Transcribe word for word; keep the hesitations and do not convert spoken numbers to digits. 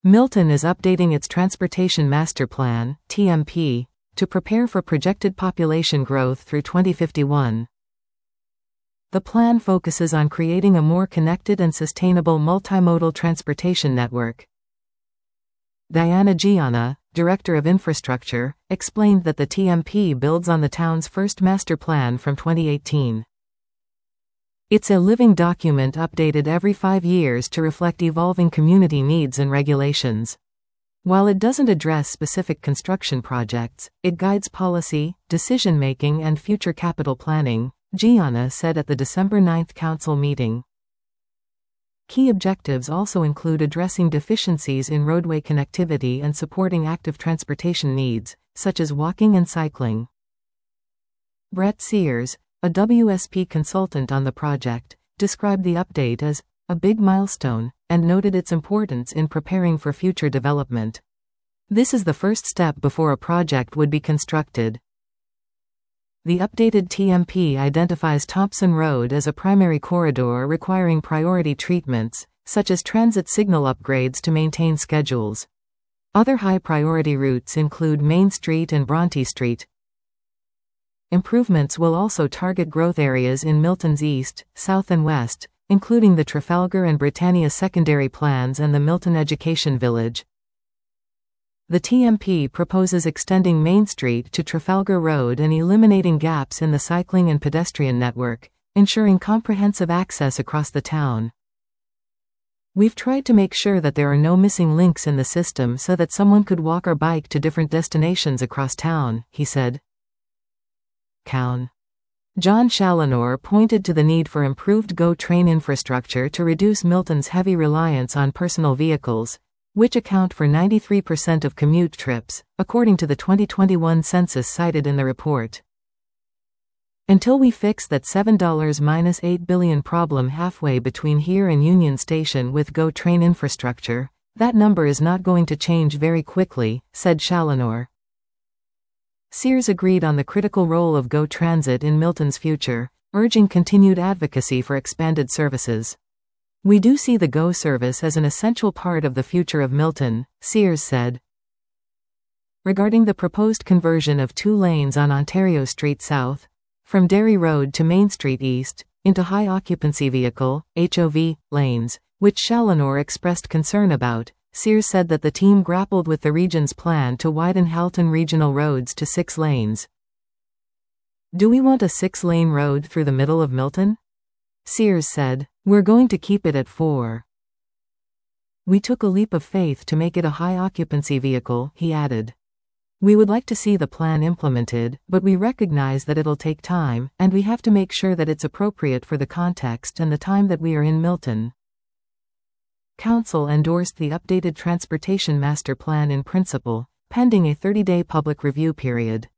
Milton is updating its Transportation Master Plan, T M P, to prepare for projected population growth through twenty fifty-one. The plan focuses on creating a more connected and sustainable multimodal transportation network. Diana Gianna, Director of Infrastructure, explained that the T M P builds on the town's first master plan from twenty eighteen. It's a living document updated every five years to reflect evolving community needs and regulations. While it doesn't address specific construction projects, it guides policy, decision-making and future capital planning, Gianna said at the December ninth council meeting. Key objectives also include addressing deficiencies in roadway connectivity and supporting active transportation needs, such as walking and cycling. Brett Sears, a W S P consultant on the project, described the update as a big milestone and noted its importance in preparing for future development. This is the first step before a project would be constructed. The updated T M P identifies Thompson Road as a primary corridor requiring priority treatments, such as transit signal upgrades to maintain schedules. Other high-priority routes include Main Street and Bronte Street. Improvements will also target growth areas in Milton's east, south and west, including the Trafalgar and Britannia secondary plans and the Milton Education Village. The T M P proposes extending Main Street to Trafalgar Road and eliminating gaps in the cycling and pedestrian network, ensuring comprehensive access across the town. We've tried to make sure that there are no missing links in the system so that someone could walk or bike to different destinations across town, he said. Cown. John Challinor pointed to the need for improved GO train infrastructure to reduce Milton's heavy reliance on personal vehicles, which account for ninety-three percent of commute trips, according to the twenty twenty-one census cited in the report. Until we fix that seven dollars to eight billion problem halfway between here and Union Station with GO train infrastructure, that number is not going to change very quickly, said Challinor. Sears agreed on the critical role of GO Transit in Milton's future, urging continued advocacy for expanded services. We do see the GO service as an essential part of the future of Milton, Sears said. Regarding the proposed conversion of two lanes on Ontario Street South, from Derry Road to Main Street East, into high-occupancy vehicle, H O V, lanes, which Challinor expressed concern about, Sears said that the team grappled with the region's plan to widen Halton Regional roads to six lanes. Do we want a six-lane road through the middle of Milton? Sears said, we're going to keep it at four. We took a leap of faith to make it a high-occupancy vehicle, he added. We would like to see the plan implemented, but we recognize that it'll take time, and we have to make sure that it's appropriate for the context and the time that we are in Milton. Council endorsed the updated Transportation Master Plan in principle, pending a thirty-day public review period.